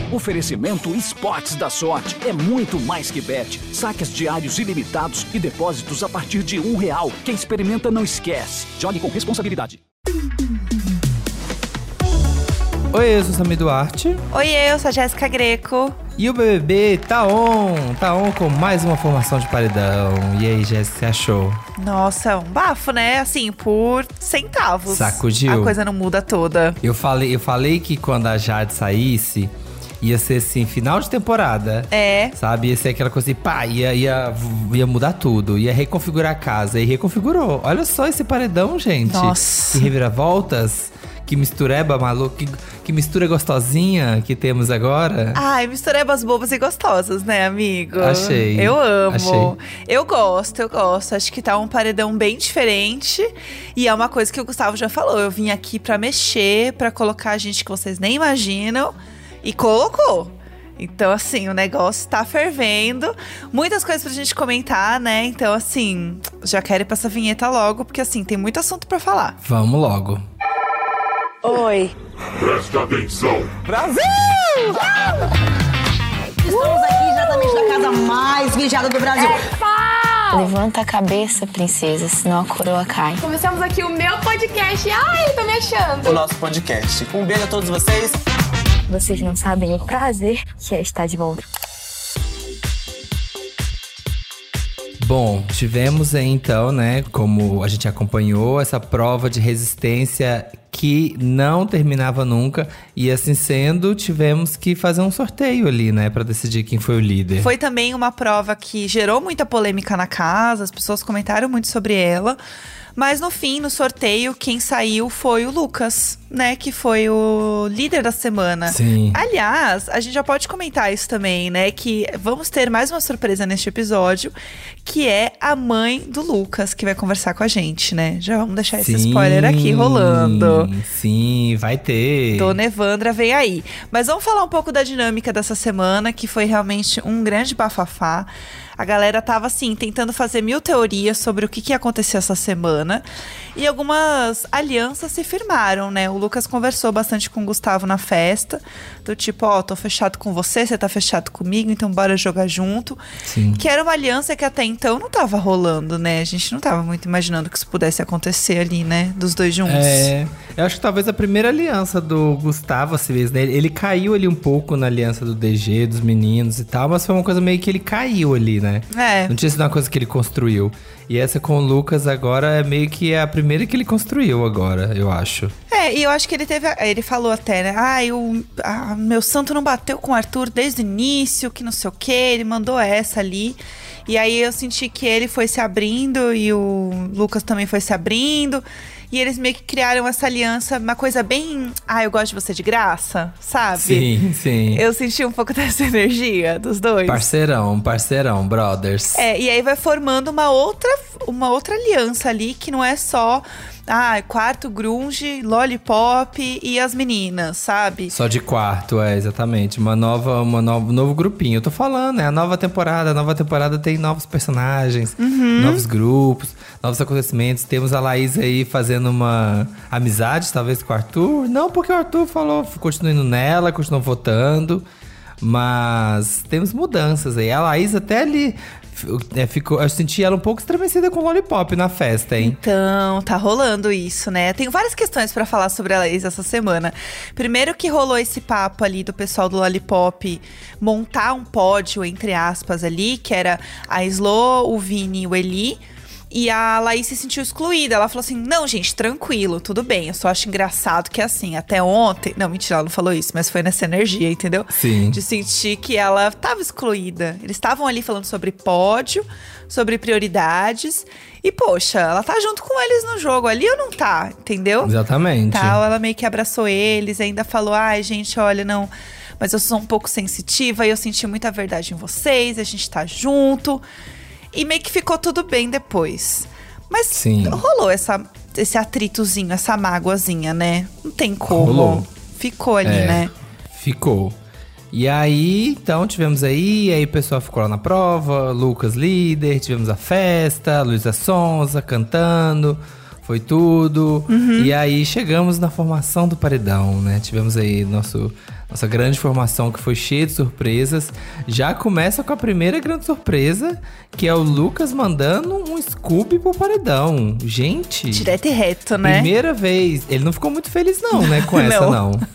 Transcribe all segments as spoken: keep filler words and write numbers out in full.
Oferecimento Esportes da Sorte. É muito mais que bet. Saques diários ilimitados e depósitos a partir de um real. Quem experimenta não esquece. Jogue com responsabilidade. Oi, eu sou o Samir Duarte. Oi, eu sou a Jéssica Greco. E o B B B tá on, tá on com mais uma formação de paredão. E aí, Jéssica, você achou? Nossa, um bafo, né? Assim, por centavos. Sacudiu. A coisa não muda toda. Eu falei, eu falei que quando a Jade saísse, ia ser assim, final de temporada. É. Sabe? Ia ser aquela coisa assim, pá, ia, ia, ia mudar tudo. Ia reconfigurar a casa. E reconfigurou. Olha só esse paredão, gente. Nossa. Que reviravoltas. Que mistureba maluca, que, que mistura gostosinha que temos agora. Ai, misturebas bobas e gostosas, né, amigo? Achei. Eu amo. Achei. Eu gosto, eu gosto. Acho que tá um paredão bem diferente. E é uma coisa que o Gustavo já falou. Eu vim aqui pra mexer, pra colocar gente que vocês nem imaginam. E colocou. Então, assim, o negócio tá fervendo. Muitas coisas pra gente comentar, né? Então, assim, já quero ir pra essa vinheta logo. Porque, assim, tem muito assunto pra falar. Vamos logo. Oi. Presta atenção. Brasil! Estamos aqui exatamente na casa mais vigiada do Brasil. É, levanta a cabeça, princesa, senão a coroa cai. Começamos aqui o meu podcast. Ai, tô me achando. O nosso podcast. Um beijo a todos vocês. Vocês não sabem o prazer que é estar de volta. Bom, tivemos aí então, né, como a gente acompanhou, essa prova de resistência que não terminava nunca. E assim sendo, tivemos que fazer um sorteio ali, né, pra decidir quem foi o líder. Foi também uma prova que gerou muita polêmica na casa, as pessoas comentaram muito sobre ela. Mas no fim, no sorteio, quem saiu foi o Lucas, né? Que foi o líder da semana. Sim. Aliás, a gente já pode comentar isso também, né? Que vamos ter mais uma surpresa neste episódio, que é a mãe do Lucas, que vai conversar com a gente, né? Já vamos deixar esse Sim, spoiler aqui rolando. Sim, vai ter. Dona Evandra vem aí. Mas vamos falar um pouco da dinâmica dessa semana, que foi realmente um grande bafafá. A galera tava, assim, tentando fazer mil teorias sobre o que, que ia acontecer essa semana. E algumas alianças se firmaram, né? O Lucas conversou bastante com o Gustavo na festa. Do tipo, ó, oh, tô fechado com você, você tá fechado comigo, então bora jogar junto. Sim. Que era uma aliança que até então não tava rolando, né? A gente não tava muito imaginando que isso pudesse acontecer ali, né? Dos dois juntos. É, eu acho que talvez a primeira aliança do Gustavo, assim mesmo, né? Ele, ele caiu ali um pouco na aliança do D G, dos meninos e tal, mas foi uma coisa meio que ele caiu ali, né? É. Não tinha sido uma coisa que ele construiu. E essa com o Lucas agora é meio que a primeira que ele construiu agora, eu acho. É, e eu acho que ele teve. Ele falou até, né? Ah, eu, ah, meu santo não bateu com o Arthur desde o início, que não sei o quê. Ele mandou essa ali. E aí eu senti que ele foi se abrindo e o Lucas também foi se abrindo. E eles meio que criaram essa aliança, uma coisa bem… Ah, eu gosto de você de graça, sabe? Sim, sim. Eu senti um pouco dessa energia dos dois. Parceirão, parceirão, brothers. É, e aí vai formando uma outra, uma outra aliança ali, que não é só… Ah, quarto, grunge, lollipop e as meninas, sabe? Só de quarto, é, exatamente. Uma nova, uma nova, um novo grupinho. Eu tô falando, é a nova temporada. A nova temporada tem novos personagens, uhum. novos grupos, novos acontecimentos. Temos a Laís aí fazendo uma amizade, talvez, com o Arthur. Não, porque o Arthur falou, continua indo nela, continua votando. Mas temos mudanças aí. A Laís até ali… É, ficou, eu senti ela um pouco estremecida com o Lollipop na festa, hein? Então, tá rolando isso, né? Tenho várias questões pra falar sobre a Laís essa semana. Primeiro que rolou esse papo ali do pessoal do Lollipop montar um pódio, entre aspas, ali, que era a Slo, o Vini e o Eli. E a Laís se sentiu excluída. Ela falou assim, não, gente, tranquilo, tudo bem. Eu só acho engraçado que assim, até ontem… Não, mentira, ela não falou isso, mas foi nessa energia, entendeu? Sim. De sentir que ela tava excluída. Eles estavam ali falando sobre pódio, sobre prioridades. E, poxa, ela tá junto com eles no jogo ali ou não tá, entendeu? Exatamente. Tal, ela meio que abraçou eles, ainda falou, ai, gente, olha, não… Mas eu sou um pouco sensitiva e eu senti muita verdade em vocês, a gente tá junto… E meio que ficou tudo bem depois. Mas Sim. rolou essa, esse atritozinho, essa mágoazinha, né? Não tem como. Rolou. Ficou ali, é, né? Ficou. E aí, então, tivemos aí, aí o pessoal ficou lá na prova, Lucas líder, tivemos a festa, Luísa Sonza cantando. foi tudo. Uhum. E aí chegamos na formação do paredão, né? Tivemos aí nosso, nossa grande formação que foi cheia de surpresas. Já começa com a primeira grande surpresa, que é o Lucas mandando um Scooby pro paredão. Gente… Direto e reto, né? Primeira vez. Ele não ficou muito feliz não, né? Com essa, não. não.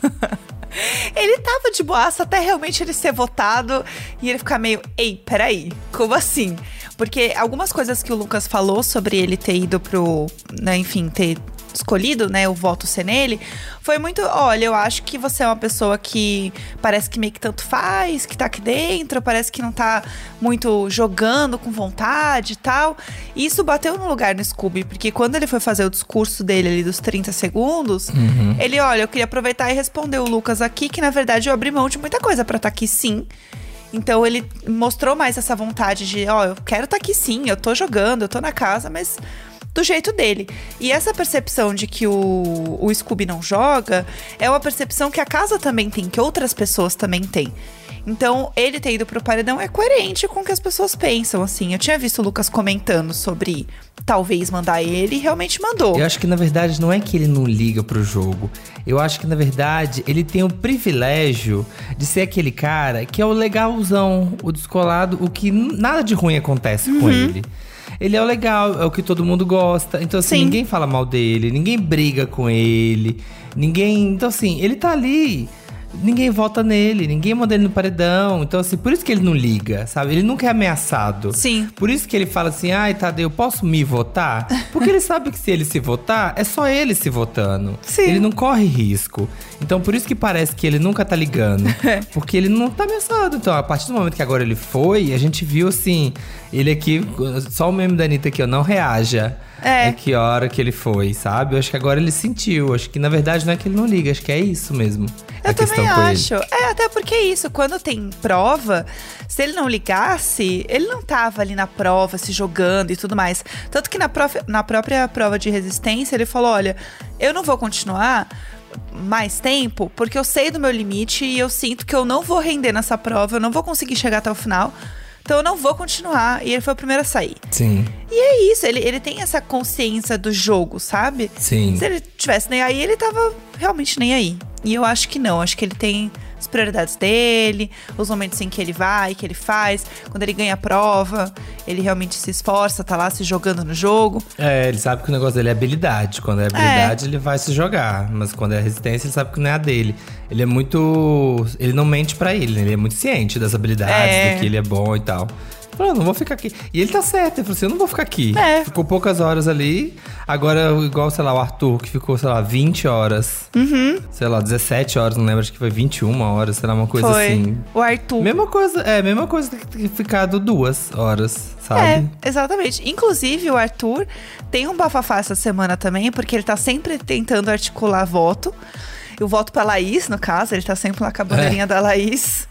Ele tava de boaça até realmente ele ser votado e ele ficar meio, ei, peraí, como assim? Porque algumas coisas que o Lucas falou sobre ele ter ido pro, né, enfim, ter escolhido, né, o voto ser nele, foi muito, olha, eu acho que você é uma pessoa que parece que meio que tanto faz, que tá aqui dentro, parece que não tá muito jogando com vontade e tal. E isso bateu no lugar no Scooby, porque quando ele foi fazer o discurso dele ali dos trinta segundos, uhum. ele, olha, eu queria aproveitar e responder o Lucas aqui, que na verdade eu abri mão de muita coisa pra estar aqui sim. Então ele mostrou mais essa vontade de, ó, eu quero estar aqui sim, eu tô jogando, eu tô na casa, mas do jeito dele. E essa percepção de que o, o Scooby não joga é uma percepção que a casa também tem, que outras pessoas também têm. Então, ele ter ido pro paredão é coerente com o que as pessoas pensam, assim. Eu tinha visto o Lucas comentando sobre talvez mandar ele e realmente mandou. Eu acho que, na verdade, não é que ele não liga pro jogo. Eu acho que, na verdade, ele tem o privilégio de ser aquele cara que é o legalzão, o descolado, o que nada de ruim acontece uhum. com ele. Ele é o legal, é o que todo mundo gosta. Então, assim, Sim. ninguém fala mal dele, ninguém briga com ele, ninguém… Então, assim, ele tá ali… Ninguém vota nele, ninguém manda ele no paredão. Então, assim, por isso que ele não liga, sabe? Ele nunca é ameaçado. Sim. Por isso que ele fala assim, ai, Tadeu, posso me votar? Porque ele sabe que se ele se votar, é só ele se votando. Sim. Ele não corre risco. Então, por isso que parece que ele nunca tá ligando. Porque ele não tá ameaçado. Então, a partir do momento que agora ele foi, a gente viu, assim… Ele aqui, só o meme da Anitta aqui, ó, não reaja. É. É que hora que ele foi, sabe? Eu acho que agora ele sentiu. Acho que, na verdade, não é que ele não liga. Acho que é isso mesmo. Eu a também questão acho. É, até porque é isso. Quando tem prova, se ele não ligasse, ele não tava ali na prova, se jogando e tudo mais. Tanto que na, prof, na própria prova de resistência, ele falou, olha, eu não vou continuar mais tempo, porque eu sei do meu limite e eu sinto que eu não vou render nessa prova, eu não vou conseguir chegar até o final. Então eu não vou continuar. E ele foi o primeiro a sair. Sim. E é isso, ele, ele tem essa consciência do jogo, sabe? Sim. Se ele tivesse nem aí, ele tava realmente nem aí. E eu acho que não, acho que ele tem as prioridades dele, os momentos em que ele vai, que ele faz. Quando ele ganha a prova, ele realmente se esforça, tá lá se jogando no jogo. É, ele sabe que o negócio dele é habilidade. Quando é habilidade, é. ele vai se jogar. Mas quando é resistência, ele sabe que não é a dele. Ele é muito… Ele não mente pra ele, né? Ele é muito ciente das habilidades, é. do que ele é bom e tal. Falou, não vou ficar aqui. E ele tá certo, ele falou assim, eu não vou ficar aqui. É. Ficou poucas horas ali. Agora, igual, sei lá, o Arthur, que ficou, sei lá, vinte horas. Uhum. Sei lá, dezessete horas, não lembro, acho que foi vinte e uma horas, sei lá, uma coisa foi. assim. O Arthur. Mesma coisa, é, mesma coisa que ter ficado duas horas, sabe? É, exatamente. Inclusive, o Arthur tem um bafafá essa semana também, porque ele tá sempre tentando articular voto. O voto pra Laís, no caso, ele tá sempre lá com a bandeirinha é. da Laís.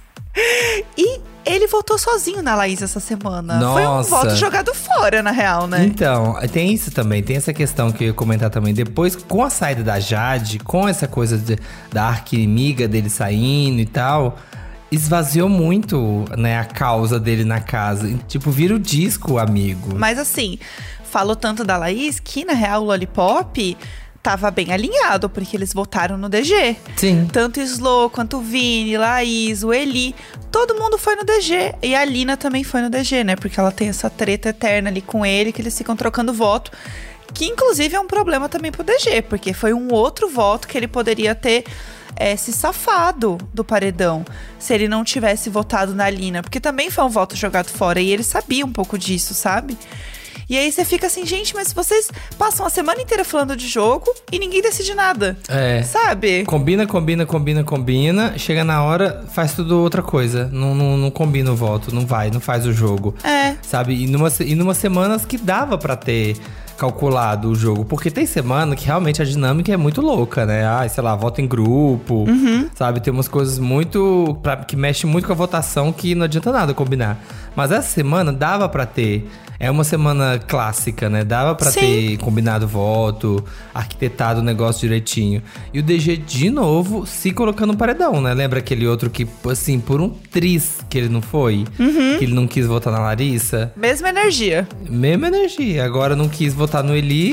E ele votou sozinho na Laís essa semana. Nossa. Foi um voto jogado fora, na real, né? Então, tem isso também. Tem essa questão que eu ia comentar também. Depois, com a saída da Jade, com essa coisa de, da arqui-inimiga dele saindo e tal… Esvaziou muito, né, a causa dele na casa. Tipo, vira o disco, amigo. Mas assim, falou tanto da Laís que, na real, o Lollipop… tava bem alinhado, porque eles votaram no D G. Sim. Tanto o Slo, quanto o Vini, Laís, o Eli, todo mundo foi no D G. E a Lina também foi no D G, né? Porque ela tem essa treta eterna ali com ele, que eles ficam trocando voto. Que, inclusive, é um problema também pro D G, porque foi um outro voto que ele poderia ter é, se safado do paredão, se ele não tivesse votado na Lina. Porque também foi um voto jogado fora, e ele sabia um pouco disso, sabe? E aí você fica assim, gente, mas vocês passam a semana inteira falando de jogo e ninguém decide nada. É. Sabe? Combina, combina, combina, combina. Chega na hora, faz tudo outra coisa. Não, não, não combina o voto, não vai, não faz o jogo. É. Sabe? E numa, e numa semanas que dava pra ter calculado o jogo. Porque tem semana que realmente a dinâmica é muito louca, né? Ah, sei lá, voto em grupo, uhum. sabe? Tem umas coisas muito… Pra, que mexem muito com a votação que não adianta nada combinar. Mas essa semana dava pra ter… É uma semana clássica, né? Dava pra Sim. ter combinado voto, arquitetado o negócio direitinho. E o D G, de novo, se colocando no paredão, né? Lembra aquele outro que, assim, por um tris que ele não foi? Uhum. Que ele não quis votar na Larissa? Mesma energia. Mesma energia. Agora não quis votar no Eli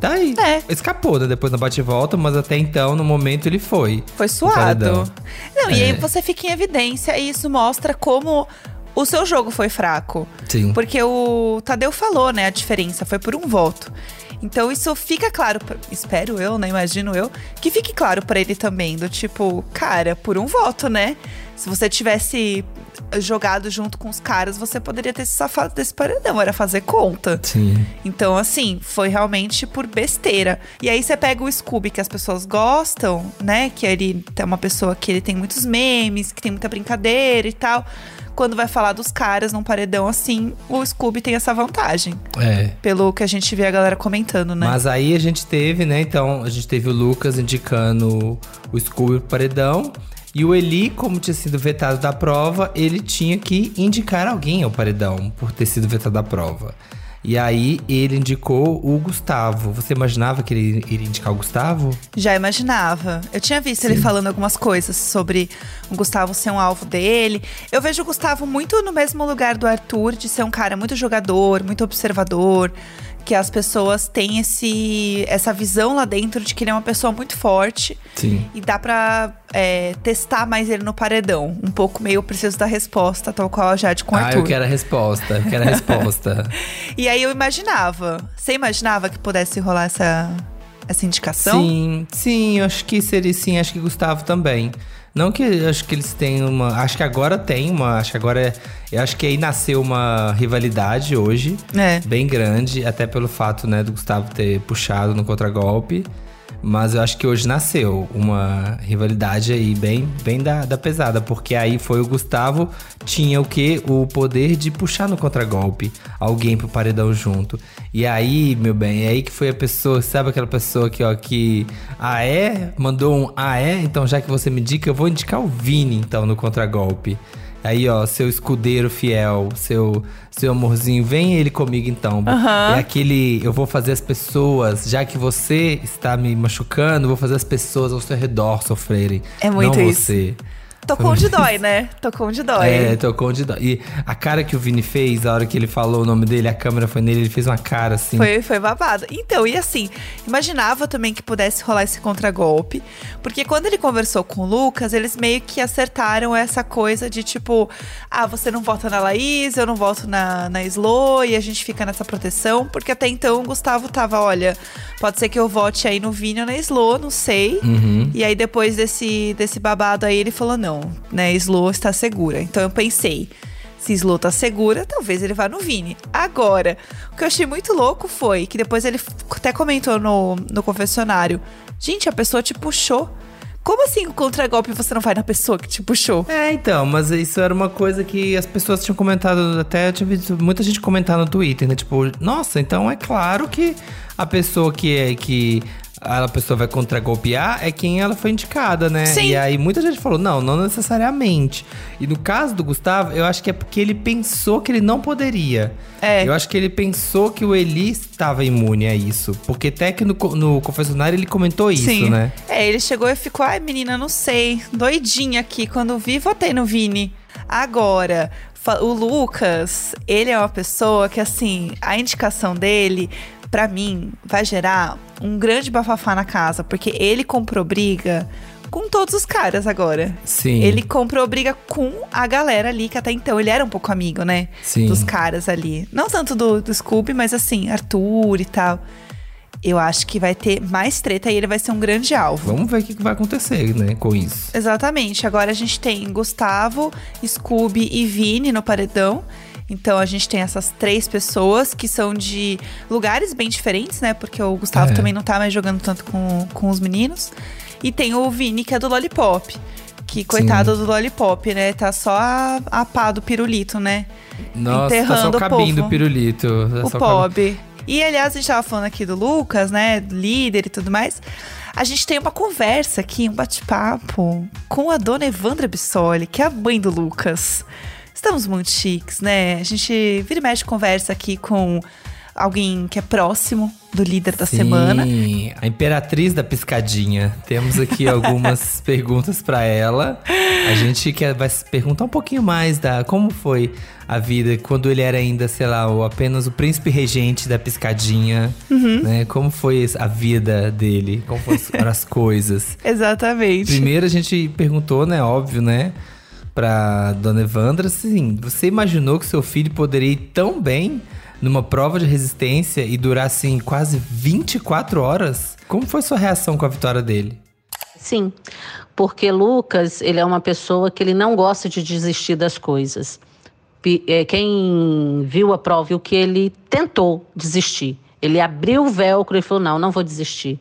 Daí, É. escapou, né? Depois na bate-volta, mas até então, no momento, ele foi. Foi no suado. paredão. Não, e É. aí você fica em evidência e isso mostra como o seu jogo foi fraco. Sim. Porque o Tadeu falou, né, a diferença foi por um voto. Então isso fica claro, pra- espero eu, né, imagino eu, que fique claro pra ele também, do tipo, cara, por um voto, né? Se você tivesse jogado junto com os caras, você poderia ter se safado desse paredão, era fazer conta. Sim. Então, assim, foi realmente por besteira. E aí você pega o Scooby, que as pessoas gostam, né? Que ele é uma pessoa que ele tem muitos memes, que tem muita brincadeira e tal. Quando vai falar dos caras num paredão assim, o Scooby tem essa vantagem. É. Pelo que a gente vê a galera comentando, né? Mas aí a gente teve, né? Então, a gente teve o Lucas indicando o Scooby pro paredão. E o Eli, como tinha sido vetado da prova, ele tinha que indicar alguém ao paredão por ter sido vetado da prova. E aí, ele indicou o Gustavo. Você imaginava que ele iria indicar o Gustavo? Já imaginava. Eu tinha visto ele falando algumas coisas sobre o Gustavo ser um alvo dele. Eu vejo o Gustavo muito no mesmo lugar do Arthur, de ser um cara muito jogador, muito observador. Que as pessoas têm esse, essa visão lá dentro de que ele é uma pessoa muito forte. Sim. E dá pra é, testar mais ele no paredão. Um pouco meio, eu preciso da resposta, tal qual a Jade com o Ah, Arthur. eu quero a resposta. Eu quero a resposta. E aí eu imaginava. Você imaginava que pudesse rolar essa, essa indicação? Sim, sim, eu acho que seria sim, acho que Gustavo também. Não que eu acho que eles tenham uma. Acho que agora tem uma. Acho que agora é. Eu acho que aí nasceu uma rivalidade hoje. É. Bem grande, até pelo fato, né, do Gustavo ter puxado no contragolpe. Mas eu acho que hoje nasceu uma rivalidade aí bem, bem da, da pesada. Porque aí foi o Gustavo, tinha o quê? O poder de puxar no contragolpe alguém pro paredão junto. E aí, meu bem, é aí que foi a pessoa, sabe aquela pessoa que, ó, que... Ah, é? Mandou um ah, é? Então já que você me indica, eu vou indicar o Vini, então, no contragolpe. Aí, ó, seu escudeiro fiel, seu, seu amorzinho, vem ele comigo então. Aham. É aquele, eu vou fazer as pessoas, já que você está me machucando, eu vou fazer as pessoas ao seu redor sofrerem. É muito não isso. você. Tocou onde dói, né? Tocou onde dói. É, tocou onde dói. E a cara que o Vini fez, a hora que ele falou o nome dele, a câmera foi nele, ele fez uma cara assim. Foi, foi babado. Então, e assim, imaginava também que pudesse rolar esse contragolpe. Porque quando ele conversou com o Lucas, eles meio que acertaram essa coisa de tipo… Ah, você não vota na Laís, eu não voto na, na Slo. E a gente fica nessa proteção. Porque até então o Gustavo tava, olha… Pode ser que eu vote aí no Vini ou na Slo, não sei. Uhum. E aí depois desse, desse babado aí, ele falou, não, né, Slo está segura. Então eu pensei… Se Slo tá segura, talvez ele vá no Vini. Agora, o que eu achei muito louco foi que depois ele até comentou no, no confessionário. Gente, a pessoa te puxou. Como assim o contragolpe você não vai na pessoa que te puxou? É, então, mas isso era uma coisa que as pessoas tinham comentado, até eu tinha visto muita gente comentar no Twitter, né? Tipo, nossa, então é claro que a pessoa que é que… a pessoa vai contragolpear é quem ela foi indicada, né? Sim. E aí muita gente falou, não, não necessariamente. E no caso do Gustavo, eu acho que é porque ele pensou que ele não poderia. É. Eu acho que ele pensou que o Eli estava imune a isso. Porque até que no, no confessionário ele comentou isso, Sim. né? É, ele chegou e ficou, ai menina, não sei, doidinha aqui. Quando vi, votei no Vini. Agora, o Lucas, ele é uma pessoa que assim, a indicação dele… Pra mim, vai gerar um grande bafafá na casa. Porque ele comprou briga com todos os caras agora. Sim. Ele comprou briga com a galera ali, que até então ele era um pouco amigo, né? Sim. Dos caras ali. Não tanto do, do Scooby, mas assim, Arthur e tal. Eu acho que vai ter mais treta e ele vai ser um grande alvo. Vamos ver o que que vai acontecer, né, com isso. Exatamente. Agora a gente tem Gustavo, Scooby e Vini no paredão. Então a gente tem essas três pessoas que são de lugares bem diferentes, né? Porque o Gustavo É. também não tá mais jogando tanto com, com os meninos. E tem o Vini, que é do Lollipop. Que coitado do Lollipop, né? Tá só a, a pá do pirulito, né? Nossa, Enterrando tá só o o cabinho povo. do pirulito. Tá O só pobre. E, aliás, a gente tava falando aqui do Lucas, né? Líder e tudo mais. A gente tem uma conversa aqui, um bate-papo com a dona Evandra Bissoli, que é a mãe do Lucas. Estamos muito chiques, né? A gente vira e mexe conversa aqui com alguém que é próximo do líder da Sim, semana. A imperatriz da piscadinha. Temos aqui algumas perguntas pra ela. A gente quer, vai se perguntar um pouquinho mais da como foi a vida quando ele era ainda, sei lá, o, apenas o príncipe regente da piscadinha. Uhum. Né? Como foi a vida dele? Como foram as coisas? Exatamente. Primeiro a gente perguntou, né, óbvio, né, pra Dona Evandra, assim, você imaginou que seu filho poderia ir tão bem numa prova de resistência e durar, assim, quase vinte e quatro horas? Como foi sua reação com a vitória dele? Sim, porque Lucas, ele é uma pessoa que ele não gosta de desistir das coisas. Quem viu a prova viu que ele tentou desistir. Ele abriu o velcro e falou, não, não vou desistir.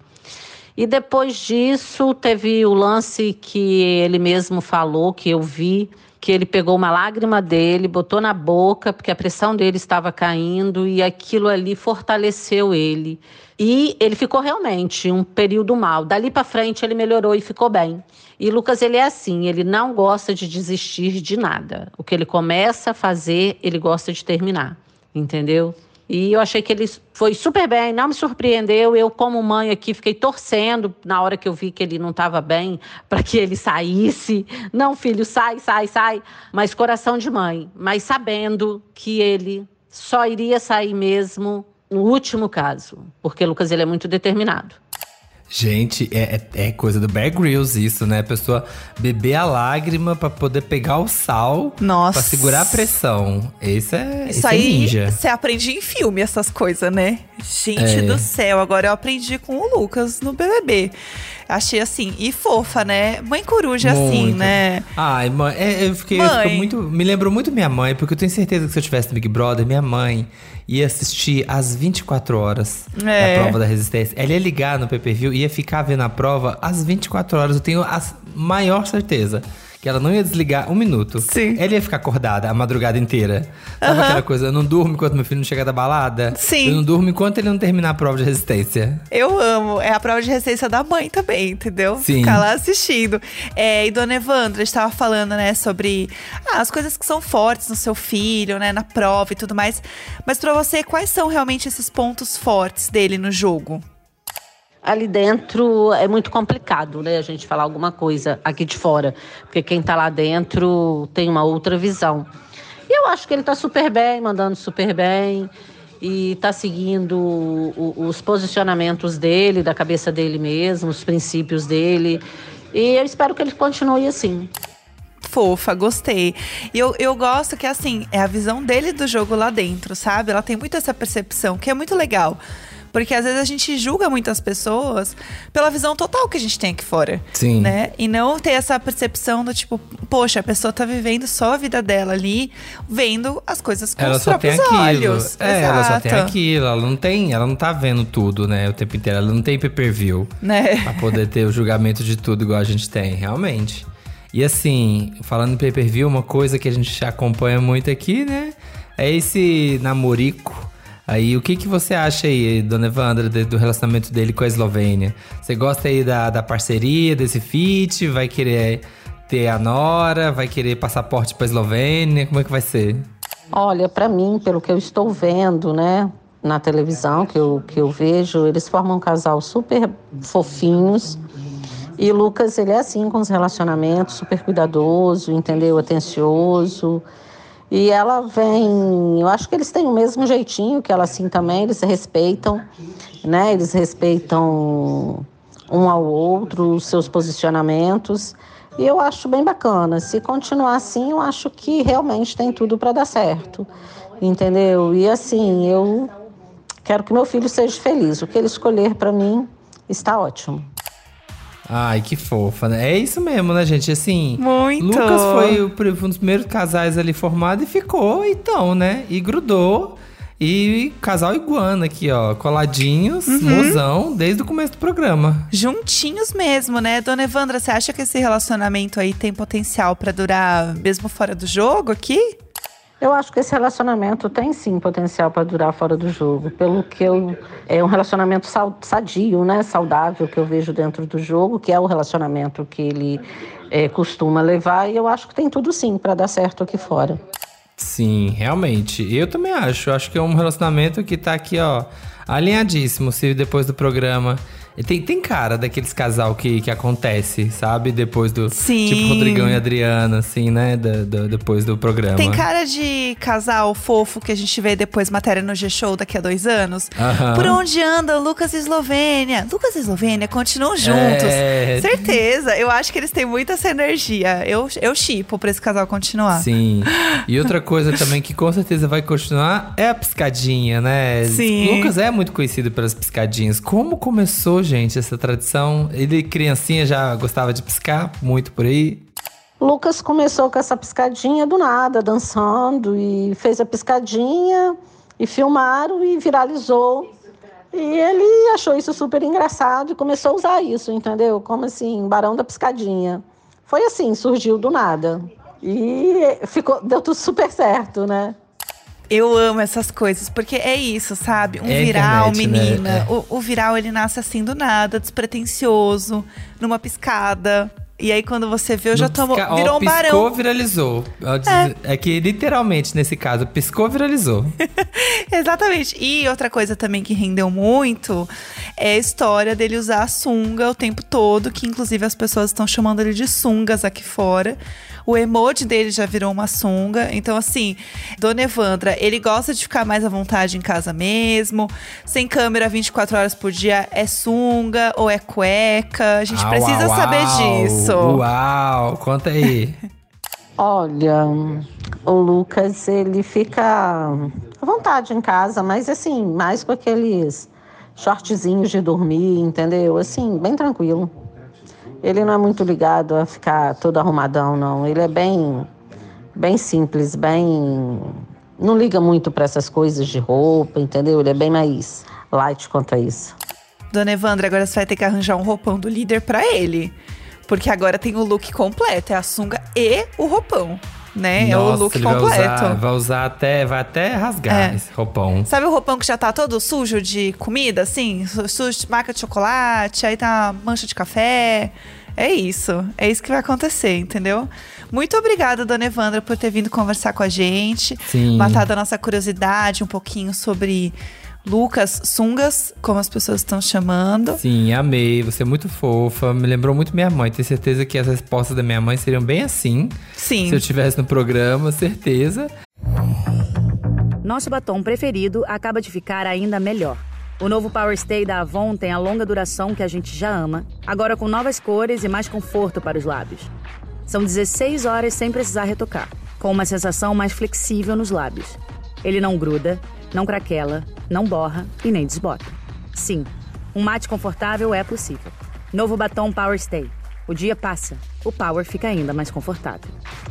E depois disso, teve o lance que ele mesmo falou, que eu vi, que ele pegou uma lágrima dele, botou na boca, porque a pressão dele estava caindo, e aquilo ali fortaleceu ele. E ele ficou realmente um período mal. Dali para frente, ele melhorou e ficou bem. E Lucas, ele é assim, ele não gosta de desistir de nada. O que ele começa a fazer, ele gosta de terminar, entendeu? E eu achei que ele foi super bem, não me surpreendeu. Eu, como mãe aqui, fiquei torcendo na hora que eu vi que ele não estava bem, para que ele saísse. Não, filho, sai, sai, sai. Mas coração de mãe. Mas sabendo que ele só iria sair mesmo no último caso. Porque Lucas, ele é muito determinado. Gente, é, é, é coisa do Bear Grylls isso, né? A pessoa beber a lágrima pra poder pegar o sal. Nossa. Pra segurar a pressão. Isso é, Isso isso aí, é ninja. Você aprende em filme essas coisas, né? Gente É. do céu, agora eu aprendi com o Lucas no B B B. Achei assim, e fofa, né? Mãe coruja é assim, Muito. né? Ai, mãe, é, eu fiquei, eu Mãe. fico muito. Me lembrou muito minha mãe, porque eu tenho certeza que se eu tivesse no Big Brother, minha mãe ia assistir às vinte e quatro horas É. da prova da resistência. Ela ia ligar no pay-per-view e ia ficar vendo a prova às vinte e quatro horas. Eu tenho a maior certeza que ela não ia desligar um minuto. Sim. Ela ia ficar acordada a madrugada inteira. Sabe Aham. aquela coisa, eu não durmo enquanto meu filho não chega da balada? Sim. Eu não durmo enquanto ele não terminar a prova de resistência. Eu amo. É a prova de resistência da mãe também, entendeu? Sim. Ficar lá assistindo. É, e Dona Evandra, a gente tava falando, né, sobre ah, as coisas que são fortes no seu filho, né, na prova e tudo mais. Mas pra você, quais são realmente esses pontos fortes dele no jogo? Ali dentro é muito complicado, né, a gente falar alguma coisa aqui de fora, porque quem tá lá dentro tem uma outra visão. E eu acho que ele tá super bem, mandando super bem, e tá seguindo o, os posicionamentos dele, da cabeça dele mesmo, os princípios dele, e eu espero que ele continue assim. Fofa, gostei. E eu, eu gosto que, assim, é a visão dele do jogo lá dentro, sabe? Ela tem muito essa percepção, que é muito legal. Porque às vezes a gente julga muitas pessoas pela visão total que a gente tem aqui fora. Sim. Né? E não ter essa percepção do tipo, poxa, a pessoa tá vivendo só a vida dela ali, vendo as coisas com Ela os só tem próprios aquilo. olhos. É, ela só tem Exato. aquilo. Ela não tem, ela não tá vendo tudo, né, o tempo inteiro. Ela não tem pay-per-view Né? pra poder ter o julgamento de tudo igual a gente tem, realmente. E assim, falando em pay-per-view, uma coisa que a gente acompanha muito aqui, né, é esse namorico. Aí, o que, que você acha aí, Dona Evandra, de- do relacionamento dele com a Eslovênia? Você gosta aí da, da parceria, desse feat? Vai querer ter a nora? Vai querer passaporte pra Eslovênia? Como é que vai ser? Olha, para mim, pelo que eu estou vendo, né, na televisão, que eu, que eu vejo, eles formam um casal super fofinhos. E o Lucas, ele é assim com os relacionamentos, super cuidadoso, entendeu? Atencioso. E ela vem, eu acho que eles têm o mesmo jeitinho que ela assim também, eles se respeitam, né? Eles respeitam um ao outro, os seus posicionamentos. E eu acho bem bacana. Se continuar assim, eu acho que realmente tem tudo para dar certo, entendeu? E assim, eu quero que meu filho seja feliz. O que ele escolher para mim está ótimo. Ai, que fofa, né? É isso mesmo, né, gente? Assim, Muito. Lucas foi o pr- um dos primeiros casais ali formado e ficou, então, né? E grudou. E casal iguana aqui, ó, coladinhos, mozão, desde o começo do programa. Juntinhos mesmo, né? Dona Evandra, você acha que esse relacionamento aí tem potencial pra durar mesmo fora do jogo aqui? Eu acho que esse relacionamento tem sim potencial para durar fora do jogo, pelo que eu é um relacionamento sal- sadio, né, saudável que eu vejo dentro do jogo, que é o relacionamento que ele é, costuma levar, e eu acho que tem tudo sim para dar certo aqui fora. Sim, realmente. Eu também acho. Eu acho que é um relacionamento que tá aqui, ó, alinhadíssimo. Se depois do programa... Tem, tem cara daqueles casal que, que acontece, sabe? Depois do... Sim. Tipo Rodrigão e Adriana, assim, né? Da, da, depois do programa. Tem cara de casal fofo que a gente vê depois matéria no G-Show daqui a dois anos. Aham. Por onde andam Lucas e Eslovênia? Lucas e Eslovênia continuam juntos. É. Certeza. Eu acho que eles têm muita essa energia. Eu, eu shippo pra esse casal continuar. Sim. E outra coisa também que com certeza vai continuar é a piscadinha, né? Sim. Lucas é muito conhecido pelas piscadinhas. Como começou, gente, essa tradição? Ele, criancinha, já gostava de piscar muito por aí? Lucas começou com essa piscadinha do nada, dançando, e fez a piscadinha, e filmaram, e viralizou. E ele achou isso super engraçado e começou a usar isso, entendeu? Como assim, Barão da Piscadinha. Foi assim, surgiu do nada. E ficou, deu tudo super certo, né? Eu amo essas coisas, porque é isso, sabe? Um É viral, internet, menina. né? É. O, o viral, ele nasce assim do nada, despretensioso, numa piscada. E aí, quando você vê, eu já tomo. Pisca- Virou ó, um barão. Piscou, viralizou. É. é que literalmente, nesse caso, piscou, viralizou. Exatamente. E outra coisa também que rendeu muito é a história dele usar a sunga o tempo todo, que inclusive as pessoas estão chamando ele de sungas aqui fora. O emoji dele já virou uma sunga. Então, assim, Dona Evandra, ele gosta de ficar mais à vontade em casa mesmo. Sem câmera vinte e quatro horas por dia, é sunga ou é cueca? A gente Au, precisa au, saber au. disso. Uau, conta aí. Olha, o Lucas, ele fica à vontade em casa, mas assim, mais com aqueles shortzinhos de dormir, entendeu? Assim, bem tranquilo. Ele não é muito ligado a ficar todo arrumadão, não. Ele é bem, bem simples, bem... Não liga muito para essas coisas de roupa, entendeu? Ele é bem mais light quanto a isso. Dona Evandra, agora você vai ter que arranjar um roupão do líder pra ele. Porque agora tem o look completo, é a sunga e o roupão, né? Nossa, é o look ele completo. Vai usar, vai usar até, vai até rasgar É. esse roupão. Sabe o roupão que já tá todo sujo de comida, assim? Su- Sujo de marca de chocolate, aí tá mancha de café. É isso, é isso que vai acontecer, entendeu? Muito obrigada, Dona Evandra, por ter vindo conversar com a gente. Sim. Matado a nossa curiosidade um pouquinho sobre Lucas Sungas, como as pessoas estão chamando. Sim, amei. Você é muito fofa. Me lembrou muito minha mãe. Tenho certeza que as respostas da minha mãe seriam bem assim. Sim. Se eu estivesse no programa, certeza. Nosso batom preferido acaba de ficar ainda melhor. O novo Power Stay da Avon tem a longa duração que a gente já ama, agora com novas cores e mais conforto para os lábios. São dezesseis horas sem precisar retocar, com uma sensação mais flexível nos lábios. Ele não gruda, não craquela, não borra e nem desbota. Sim, um mate confortável é possível. Novo batom Power Stay. O dia passa, o Power fica ainda mais confortável.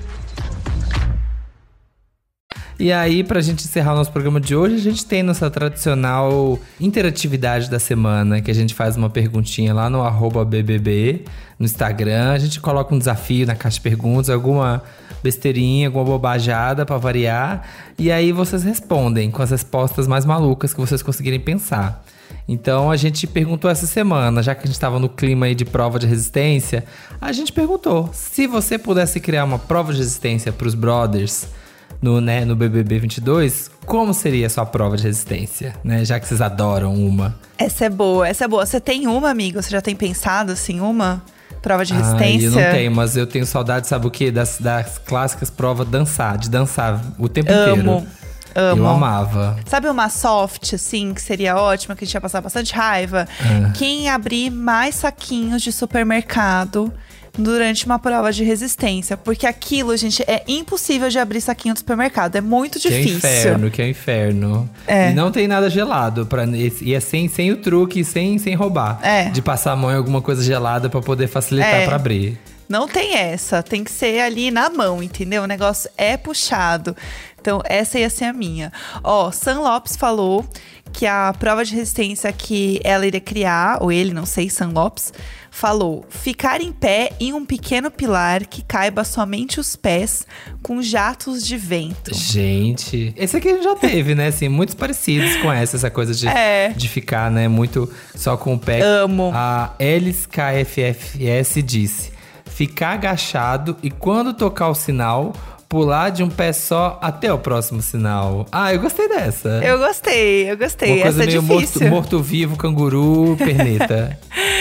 E aí, pra gente encerrar o nosso programa de hoje, a gente tem nossa tradicional interatividade da semana, que a gente faz uma perguntinha lá no arroba B B B, no Instagram. A gente coloca um desafio na caixa de perguntas, alguma besteirinha, alguma bobajada pra variar. E aí vocês respondem com as respostas mais malucas que vocês conseguirem pensar. Então a gente perguntou essa semana, já que a gente estava no clima aí de prova de resistência, a gente perguntou, se você pudesse criar uma prova de resistência pros brothers no, né, no B B B vinte e dois, como seria a sua prova de resistência, né? Já que vocês adoram uma. Essa é boa, essa é boa. Você tem uma, amigo? Você já tem pensado, assim, uma prova de resistência? Ah, eu não tenho, mas eu tenho saudade, sabe o quê? Das, das clássicas provas dançar, de dançar o tempo Amo, inteiro. amo. Eu amava. Sabe uma soft, assim, que seria ótima, que a gente ia passar bastante raiva? Ah. Quem abrir mais saquinhos de supermercado durante uma prova de resistência. Porque aquilo, gente, é impossível de abrir saquinho do supermercado. É muito Que é difícil. inferno, que é inferno. É. E não tem nada gelado. Pra, e é sem, sem o truque, sem, sem roubar. É. De passar a mão em alguma coisa gelada pra poder facilitar É. pra abrir. Não tem essa, tem que ser ali na mão, entendeu? O negócio é puxado. Então, essa ia ser a minha. Ó, Sam Lopes falou que a prova de resistência que ela iria criar, ou ele, não sei, Sam Lopes, falou: ficar em pé em um pequeno pilar que caiba somente os pés com jatos de vento. Gente, esse aqui a gente já teve, né? Assim, muitos parecidos com essa, essa coisa de, É. de ficar, né? Muito só com o pé. Amo. A Elis K F F S disse: ficar agachado e quando tocar o sinal, pular de um pé só até o próximo sinal. Ah, eu gostei dessa. Eu gostei, eu gostei. Uma coisa Essa meio é difícil. morto, morto-vivo, canguru, perneta.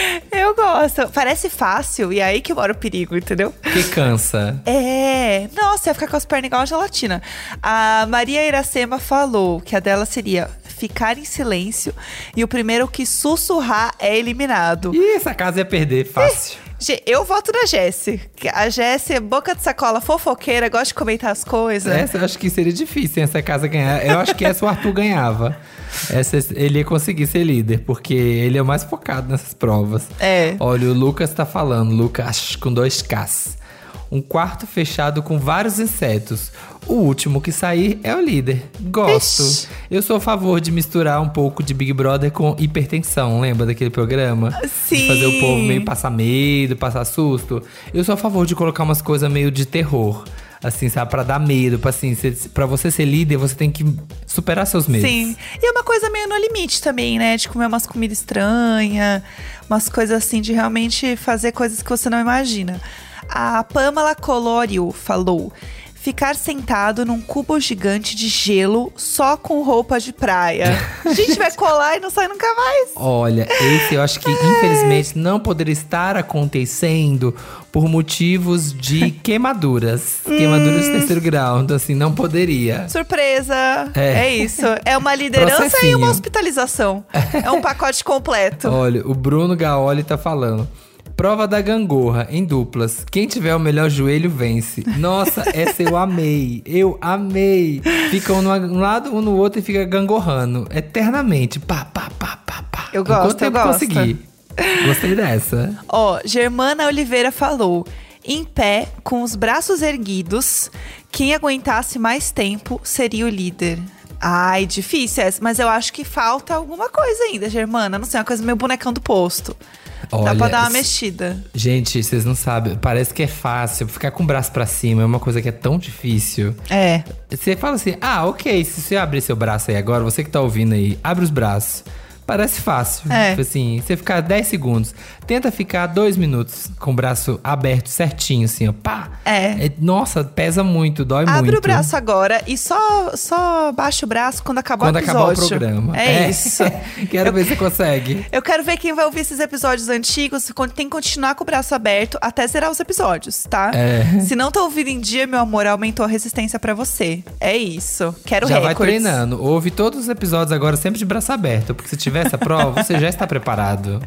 Eu gosto. Parece fácil e é aí que mora o perigo, entendeu? Que cansa. É. Nossa, ia ficar com as pernas igual a gelatina. A Maria Iracema falou que a dela seria ficar em silêncio e o primeiro que sussurrar é eliminado. Ih, essa casa ia perder, fácil. Eu voto na Jessi. A Jessi é boca de sacola, fofoqueira, gosta de comentar as coisas. Essa eu acho que seria difícil essa casa ganhar. Eu acho que essa o Arthur ganhava. Essa, ele ia conseguir ser líder, porque ele é o mais focado nessas provas. É. Olha, o Lucas tá falando, Lucas com dois Ks. Um quarto fechado com vários insetos. O último que sair é o líder. Gosto. Ixi. Eu sou a favor de misturar um pouco de Big Brother com hipertensão. Lembra daquele programa? Sim. De fazer o povo meio passar medo, passar susto. Eu sou a favor de colocar umas coisas meio de terror. Assim, sabe? Pra dar medo. Pra, assim, pra você ser líder, você tem que superar seus medos. Sim. E é uma coisa meio no limite também, né? De comer umas comidas estranhas. Umas coisas assim, de realmente fazer coisas que você não imagina. A Pamela Colório falou: ficar sentado num cubo gigante de gelo só com roupa de praia. A gente vai colar e não sai nunca mais. Olha, esse eu acho que infelizmente não poderia estar acontecendo por motivos de queimaduras. Queimaduras de terceiro grau, então assim, não poderia. Surpresa! É, é isso. É uma liderança e uma hospitalização. É um pacote completo. Olha, o Bruno Gaoli tá falando: prova da gangorra, em duplas. Quem tiver o melhor joelho, vence. Nossa, essa eu amei. Eu amei. Fica um no lado, um no outro e fica gangorrando. Eternamente. Pá, pá, pá, pá, pá. Eu gosto, Enquanto eu tempo gosto. Consegui. Gostei dessa. Ó, Germana Oliveira falou: em pé, com os braços erguidos, quem aguentasse mais tempo seria o líder. Ai, difícil essa, mas eu acho que falta alguma coisa ainda, Germana. Não sei, uma coisa meio bonecão do posto. Olha, dá pra dar uma mexida. Gente, vocês não sabem. Parece que é fácil. Ficar com o braço pra cima é uma coisa que é tão difícil. É. Você fala assim, ah, ok. Se você abrir seu braço aí agora, você que tá ouvindo aí, abre os braços. Parece fácil. É. Tipo assim, você ficar dez segundos. Tenta ficar dois minutos com o braço aberto certinho, assim, ó. Pá! É. É, nossa, pesa muito, dói Abre muito. Abre o braço agora e só, só baixa o braço quando acabar quando o episódio. Quando acabar o programa. É, é. isso. Quero eu, ver se você consegue. Eu quero ver quem vai ouvir esses episódios antigos. Tem que continuar com o braço aberto até zerar os episódios, tá? É. Se não tá ouvindo em dia, meu amor, aumentou a resistência pra você. É isso. Quero já recordes. Já vai treinando. Ouve todos os episódios agora sempre de braço aberto. Porque se tiver essa prova, você já está preparado.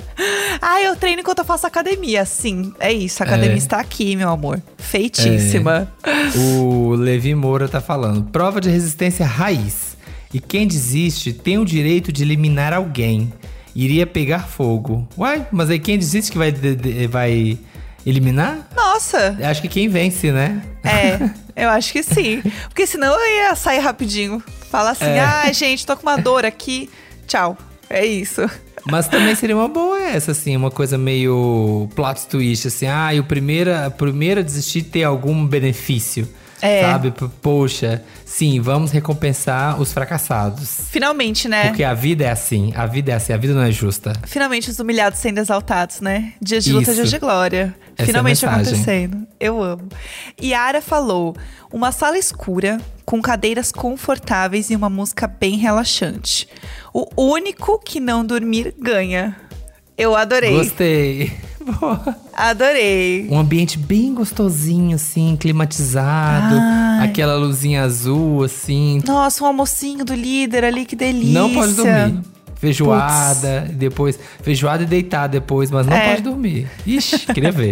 Ah, eu treino enquanto eu faço academia. Sim, é isso. A academia é. está aqui, meu amor. Feitíssima. É. O Levi Moura tá falando: prova de resistência raiz. E quem desiste tem o direito de eliminar alguém. Iria pegar fogo. Uai, mas aí quem desiste que vai, de, de, vai eliminar? Nossa! Acho que quem vence, né? É, eu acho que sim. Porque senão eu ia sair rapidinho. Fala assim, é. ah, gente, tô com uma dor aqui. Tchau. É isso. Mas também seria uma boa essa, assim, uma coisa meio plot twist, assim. Ah, e o primeiro, a primeira a desistir ter algum benefício. É. Sabe? Poxa, sim, vamos recompensar os fracassados. Finalmente, né? Porque a vida é assim, a vida é assim, a vida não é justa. Finalmente os humilhados sendo exaltados, né? Dias de luta, Isso. dias de glória. Essa Finalmente é a mensagem. acontecendo. Eu amo. Yara falou: uma sala escura, com cadeiras confortáveis e uma música bem relaxante. O único que não dormir ganha. Eu adorei. Gostei. Boa. Adorei. Um ambiente bem gostosinho, assim, climatizado. Ai. Aquela luzinha azul, assim. Nossa, um almocinho do líder ali, que delícia. Não pode dormir. Feijoada, Puts. depois… Feijoada e deitar depois, mas não é. pode dormir. Ixi, queria ver.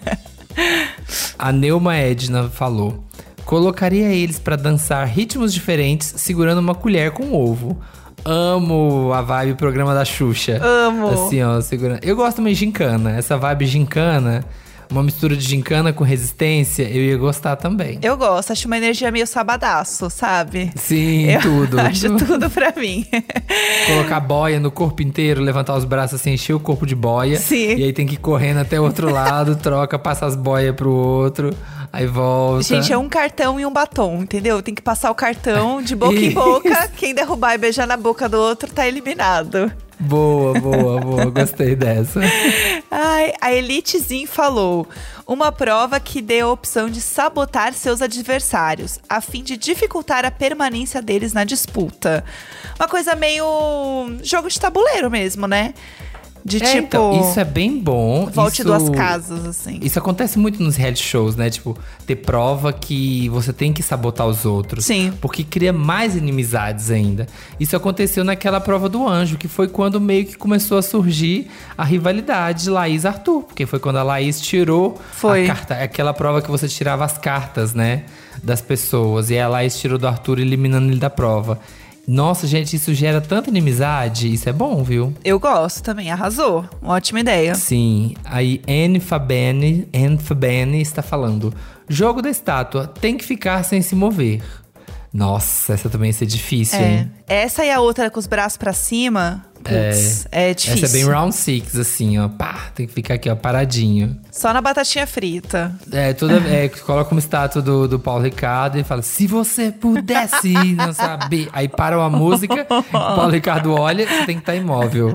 A Neuma Edna falou: colocaria eles pra dançar ritmos diferentes, segurando uma colher com ovo. Amo a vibe programa da Xuxa. Amo. Assim, ó, segurando. Eu gosto também de gincana. Essa vibe gincana, uma mistura de gincana com resistência, eu ia gostar também. Eu gosto, acho uma energia meio sabadaço, sabe? Sim, eu tudo. Acho tudo pra mim. Colocar boia no corpo inteiro, levantar os braços assim, encher o corpo de boia. Sim. E aí tem que ir correndo até o outro lado, troca, passa as boias pro outro, aí volta. Gente, é um cartão e um batom, entendeu? Tem que passar o cartão de boca em boca. Quem derrubar e beijar na boca do outro tá eliminado. Boa, boa, boa. Gostei dessa. Ai, a Elitezinho falou: uma prova que dê a opção de sabotar seus adversários, a fim de dificultar a permanência deles na disputa. Uma coisa meio jogo de tabuleiro mesmo, né? De é, tipo. Então, isso é bem bom. Volte isso, duas casas, assim. Isso acontece muito nos reality shows, né? Tipo, ter prova que você tem que sabotar os outros. Sim. Porque cria mais inimizades ainda. Isso aconteceu naquela prova do anjo, que foi quando meio que começou a surgir a rivalidade de Laís e Arthur. Porque foi quando a Laís tirou foi. a carta. Aquela prova que você tirava as cartas, né? Das pessoas. E a Laís tirou do Arthur, eliminando ele da prova. Nossa, gente, isso gera tanta inimizade. Isso é bom, viu? Eu gosto também, arrasou. Uma ótima ideia. Sim. Aí, Anne Fabene, Anne Fabene está falando: jogo da estátua, tem que ficar sem se mover. Nossa, essa também ia ser difícil, é. hein? Essa e a outra com os braços pra cima, putz, é, é difícil. Essa é bem round six, assim, ó. Pá, tem que ficar aqui, ó, paradinho. Só na batatinha frita. É, toda, é, coloca uma estátua do, do Paulo Ricardo e fala: se você pudesse não saber. Aí para a música, o Paulo Ricardo olha, você tem que estar imóvel.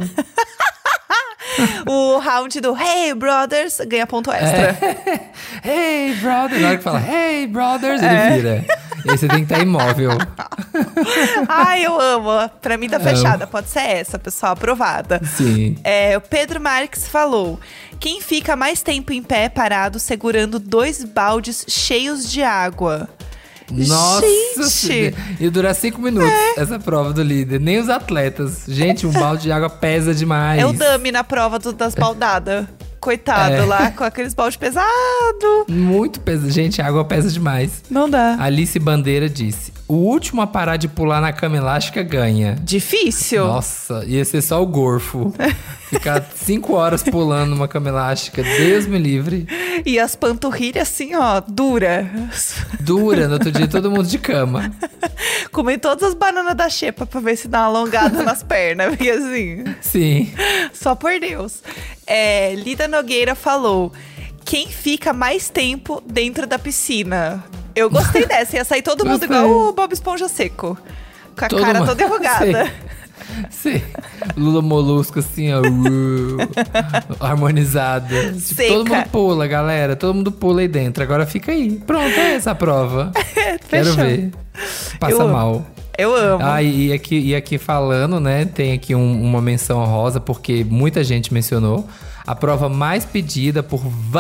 O round do Hey Brothers ganha ponto extra. É. Hey Brothers, na hora que fala Hey Brothers, ele é. vira. E aí você tem que estar imóvel. Ai, eu amo. Pra mim tá fechada. Pode ser essa, pessoal. Aprovada. Sim. É, o Pedro Marques falou: quem fica mais tempo em pé parado segurando dois baldes cheios de água? Nossa, gente! Ia durar cinco minutos é. essa prova do líder. Nem os atletas. Gente, um balde de água pesa demais. É o dummy na prova do, das baldadas. Coitado, é. lá com aqueles baldes pesados. Muito pesado. Gente, a água pesa demais. Não dá. Alice Bandeira disse: o último a parar de pular na cama elástica ganha. Difícil. Nossa, ia ser só o gorfo. Ficar cinco horas pulando numa cama elástica. Deus me livre. E as panturrilhas assim, ó, dura. Dura, no outro dia todo mundo de cama. Comer todas as bananas da xepa pra ver se dá uma alongada nas pernas. Porque assim… Sim. Só por Deus. É, Lida Nogueira falou: quem fica mais tempo dentro da piscina? Eu gostei dessa. Ia sair todo mundo igual o Bob Esponja seco. Com a todo cara toda enrugada. Sim. Lula Molusco, assim, ó. Uh, harmonizada. Tipo, todo mundo pula, galera. Todo mundo pula aí dentro. Agora fica aí. Pronto, é essa a prova. Quero ver. Passa Eu mal. Amo. Eu amo. Ah, e aqui, e aqui falando, né? Tem aqui um, uma menção honrosa, porque muita gente mencionou. A prova mais pedida por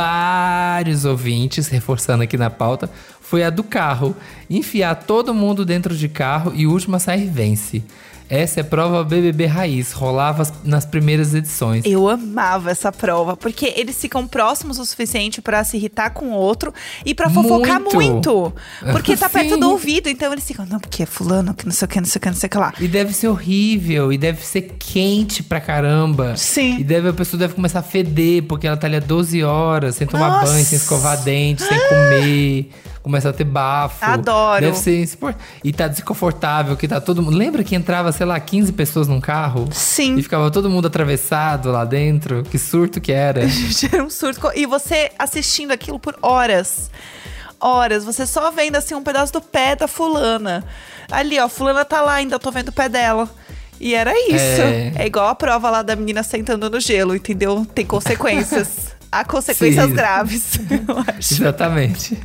vários ouvintes, reforçando aqui na pauta, foi a do carro. Enfiar todo mundo dentro de carro e o último a sair vence. Essa é prova B B B raiz, rolava nas primeiras edições. Eu amava essa prova, porque eles ficam próximos o suficiente pra se irritar com o outro e pra fofocar muito. muito porque tá perto do ouvido, então eles ficam, não, porque é fulano, que não sei o que, não sei o que, não sei o que lá. E deve ser horrível, e deve ser quente pra caramba. Sim. E deve, a pessoa deve começar a feder, porque ela tá ali há doze horas, sem tomar Nossa. banho, sem escovar dente, sem comer. Começa a ter bafo. Adoro. Deve ser insuportável. E tá desconfortável, que tá todo mundo… Lembra que entrava, sei lá, quinze pessoas num carro? Sim. E ficava todo mundo atravessado lá dentro? Que surto que era. Era um surto. E você assistindo aquilo por horas. Horas. Você só vendo, assim, um pedaço do pé da fulana. Ali, ó, fulana tá lá ainda, eu tô vendo o pé dela. E era isso. É, é igual a prova lá da menina sentando no gelo, entendeu? Tem consequências. Há consequências Sim. graves, eu acho. Exatamente.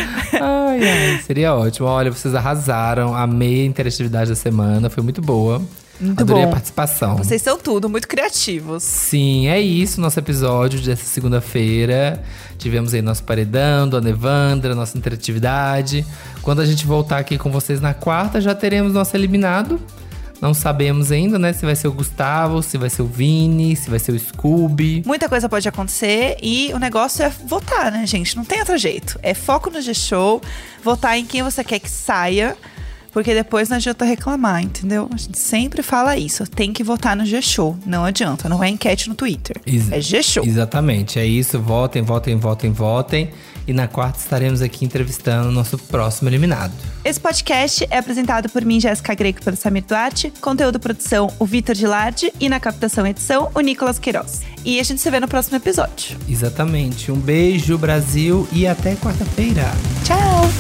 Ai, ai, seria ótimo. Olha, vocês arrasaram. Amei a interatividade da semana. Foi muito boa. Muito Adorei bom. a participação. Vocês são tudo, muito criativos. Sim, é isso. Nosso episódio dessa segunda-feira. Tivemos aí nosso paredão, Dona Evandra, nossa interatividade. Quando a gente voltar aqui com vocês na quarta, já teremos nosso eliminado. Não sabemos ainda, né? Se vai ser o Gustavo, se vai ser o Vini, se vai ser o Scooby. Muita coisa pode acontecer e o negócio é votar, né, gente? Não tem outro jeito. É foco no G-Show, votar em quem você quer que saia, porque depois não adianta reclamar, entendeu? A gente sempre fala isso. Tem que votar no G-Show. Não adianta, não é enquete no Twitter. Ex- é G-Show. Exatamente, é isso. Votem, votem, votem, votem. E na quarta estaremos aqui entrevistando o nosso próximo eliminado. Esse podcast é apresentado por mim, Jéssica Greco, pelo Samir Duarte. Conteúdo produção, o Vitor Gilardi. E na captação e edição, o Nicolas Queiroz. E a gente se vê no próximo episódio. Exatamente. Um beijo, Brasil. E até quarta-feira. Tchau!